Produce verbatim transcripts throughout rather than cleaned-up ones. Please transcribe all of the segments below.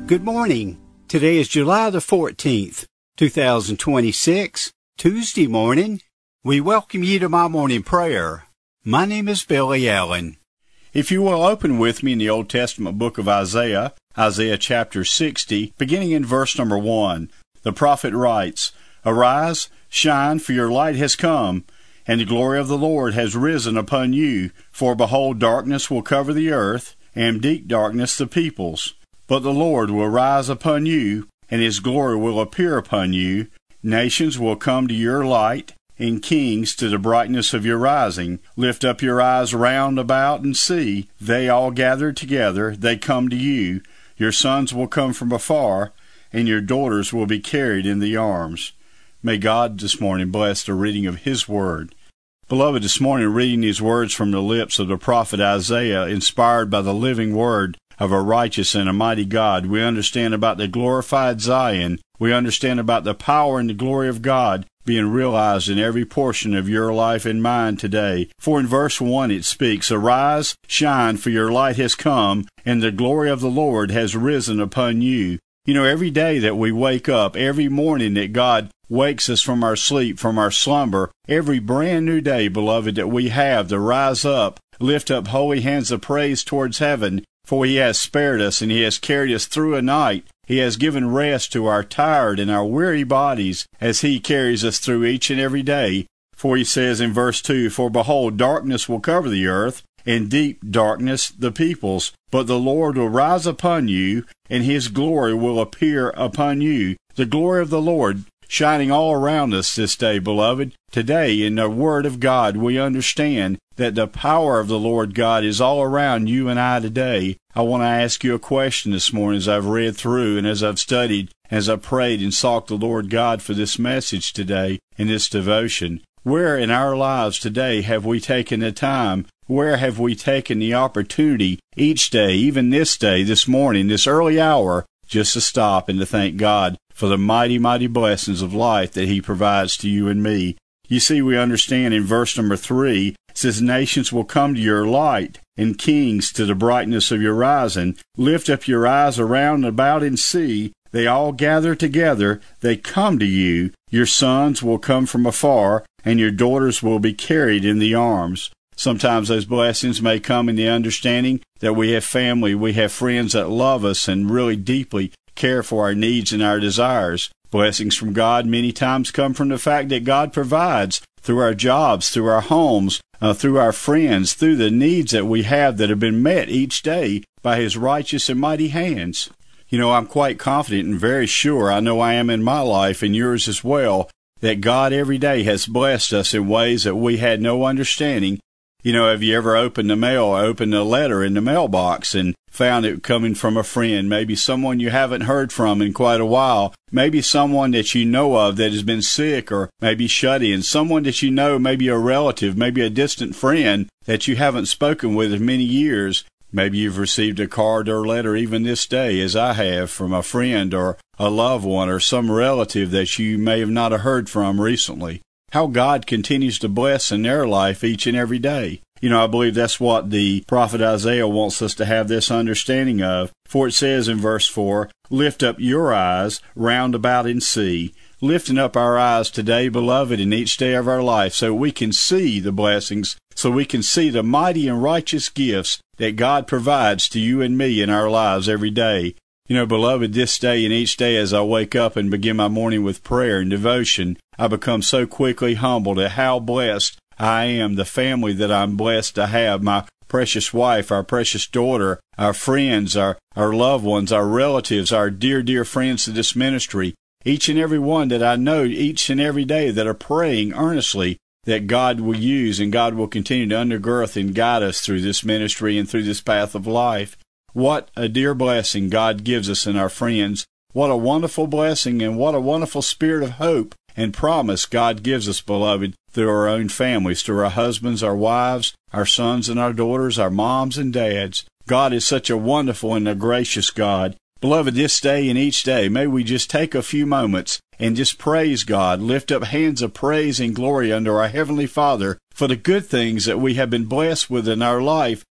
Good morning. Today is July the fourteenth, two thousand twenty-six, Tuesday morning. We welcome you to my morning prayer. My name is Billy Allen. If you will open with me in the Old Testament book of Isaiah, Isaiah chapter sixty, beginning in verse number one, the prophet writes, "Arise, shine, for your light has come, and the glory of the Lord has risen upon you. For behold, darkness will cover the earth, and deep darkness the peoples. But the Lord will rise upon you, and his glory will appear upon you. Nations will come to your light, and kings to the brightness of your rising. Lift up your eyes round about and see. They all gather together, they come to you. Your sons will come from afar, and your daughters will be carried in the arms." May God this morning bless the reading of his word. Beloved, this morning reading these words from the lips of the prophet Isaiah, inspired by the living word of a righteous and a mighty God, we understand about the glorified Zion. We understand about the power and the glory of God being realized in every portion of your life and mine today. For in verse one it speaks, "Arise, shine, for your light has come, and the glory of the Lord has risen upon you." You know, every day that we wake up, every morning that God wakes us from our sleep, from our slumber, every brand new day, beloved, that we have to rise up, lift up holy hands of praise towards heaven, for he has spared us and he has carried us through a night. He has given rest to our tired and our weary bodies as he carries us through each and every day. For he says in verse two, "For behold, darkness will cover the earth, and deep darkness the peoples. But the Lord will rise upon you, and his glory will appear upon you." The glory of the Lord shining all around us this day, beloved. Today, in the Word of God, we understand that the power of the Lord God is all around you and I today. I want to ask you a question this morning as I've read through and as I've studied, as I prayed and sought the Lord God for this message today in this devotion. Where in our lives today have we taken the time? Where have we taken the opportunity each day, even this day, this morning, this early hour, just to stop and to thank God for the mighty, mighty blessings of life that he provides to you and me? You see, we understand in verse number three, it says, "Nations will come to your light, and kings to the brightness of your rising. Lift up your eyes around about and see. They all gather together, they come to you. Your sons will come from afar, and your daughters will be carried in the arms." Sometimes those blessings may come in the understanding that we have family, we have friends that love us and really deeply care for our needs and our desires. Blessings from God many times come from the fact that God provides through our jobs, through our homes, uh, through our friends, through the needs that we have that have been met each day by his righteous and mighty hands. You know, I'm quite confident and very sure, I know I am in my life and yours as well, that God every day has blessed us in ways that we had no understanding. You know, have you ever opened the mail or opened a letter in the mailbox and found it coming from a friend, maybe someone you haven't heard from in quite a while, maybe someone that you know of that has been sick or maybe shut in, someone that you know, maybe a relative, maybe a distant friend that you haven't spoken with in many years. Maybe you've received a card or letter even this day, as I have, from a friend or a loved one or some relative that you may have not heard from recently. How God continues to bless in their life each and every day. You know, I believe that's what the prophet Isaiah wants us to have this understanding of. For it says in verse four, "Lift up your eyes round about and see." Lifting up our eyes today, beloved, in each day of our life so we can see the blessings, so we can see the mighty and righteous gifts that God provides to you and me in our lives every day. You know, beloved, this day and each day as I wake up and begin my morning with prayer and devotion, I become so quickly humbled at how blessed I am, the family that I'm blessed to have, my precious wife, our precious daughter, our friends, our, our loved ones, our relatives, our dear, dear friends to this ministry, each and every one that I know each and every day that are praying earnestly that God will use and God will continue to undergirth and guide us through this ministry and through this path of life. What a dear blessing God gives us in our friends. What a wonderful blessing and what a wonderful spirit of hope and promise God gives us, beloved, through our own families, through our husbands, our wives, our sons and our daughters, our moms and dads. God is such a wonderful and a gracious God. Beloved, this day and each day, may we just take a few moments and just praise God, lift up hands of praise and glory unto our Heavenly Father for the good things that we have been blessed with in our life,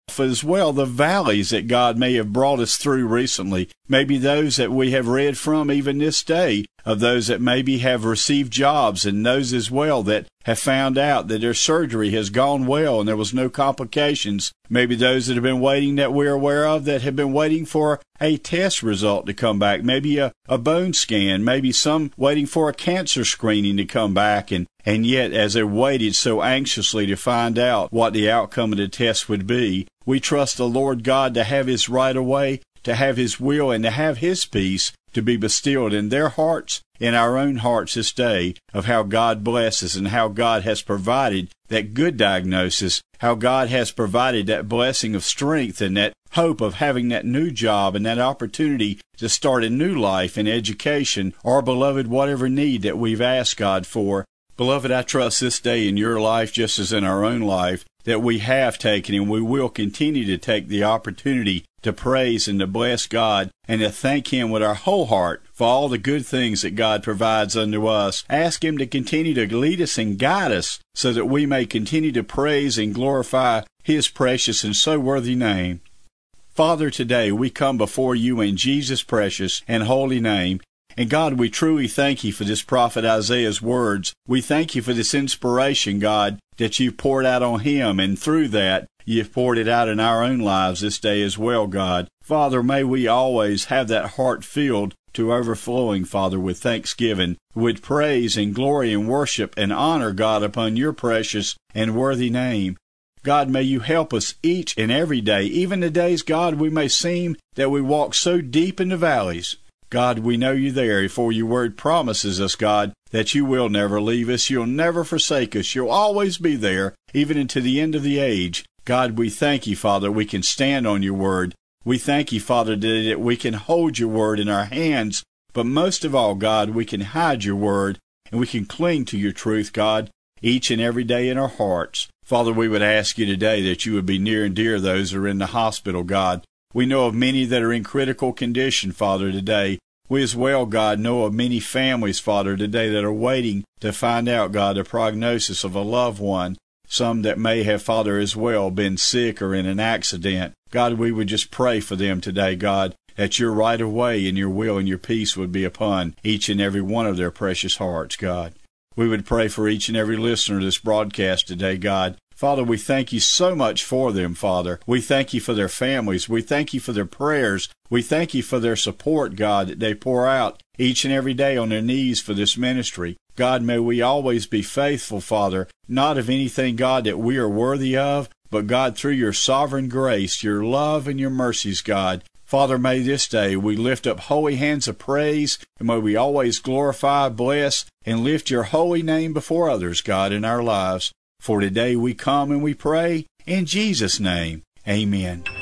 as well the valleys that God may have brought us through recently, maybe those that we have read from even this day, of those that maybe have received jobs, and those as well that have found out that their surgery has gone well and there was no complications. Maybe those that have been waiting that we're aware of that have been waiting for a test result to come back, maybe a, a bone scan, maybe some waiting for a cancer screening to come back, and, and yet as they waited so anxiously to find out what the outcome of the test would be, we trust the Lord God to have His right of way, to have His will, and to have His peace to be bestilled in their hearts, in our own hearts this day, of how God blesses and how God has provided that good diagnosis, how God has provided that blessing of strength and that hope of having that new job and that opportunity to start a new life in education, or, beloved, whatever need that we've asked God for. Beloved, I trust this day in your life, just as in our own life, that we have taken and we will continue to take the opportunity to praise and to bless God and to thank Him with our whole heart for all the good things that God provides unto us. Ask Him to continue to lead us and guide us so that we may continue to praise and glorify His precious and so worthy name. Father, today we come before You in Jesus' precious and holy name. And God, we truly thank You for this prophet Isaiah's words. We thank You for this inspiration, God, that You've poured out on him, and through that, You've poured it out in our own lives this day as well, God. Father, may we always have that heart filled to overflowing, Father, with thanksgiving, with praise and glory and worship and honor, God, upon Your precious and worthy name. God, may You help us each and every day, even the days, God, we may seem that we walk so deep in the valleys. God, we know You there, for Your word promises us, God, that You will never leave us. You'll never forsake us. You'll always be there, even into the end of the age. God, we thank You, Father, we can stand on Your word. We thank You, Father, that we can hold Your word in our hands. But most of all, God, we can hide Your word, and we can cling to Your truth, God, each and every day in our hearts. Father, we would ask You today that You would be near and dear those who are in the hospital, God. We know of many that are in critical condition, Father, today. We as well, God, know of many families, Father, today that are waiting to find out, God, the prognosis of a loved one. Some that may have, Father, as well been sick or in an accident. God, we would just pray for them today, God, that Your right of way and Your will and Your peace would be upon each and every one of their precious hearts, God. We would pray for each and every listener to this broadcast today, God. Father, we thank You so much for them, Father. We thank You for their families. We thank You for their prayers. We thank You for their support, God, that they pour out each and every day on their knees for this ministry. God, may we always be faithful, Father, not of anything, God, that we are worthy of, but, God, through Your sovereign grace, Your love and Your mercies, God. Father, may this day we lift up holy hands of praise, and may we always glorify, bless, and lift Your holy name before others, God, in our lives. For today we come and we pray in Jesus' name. Amen.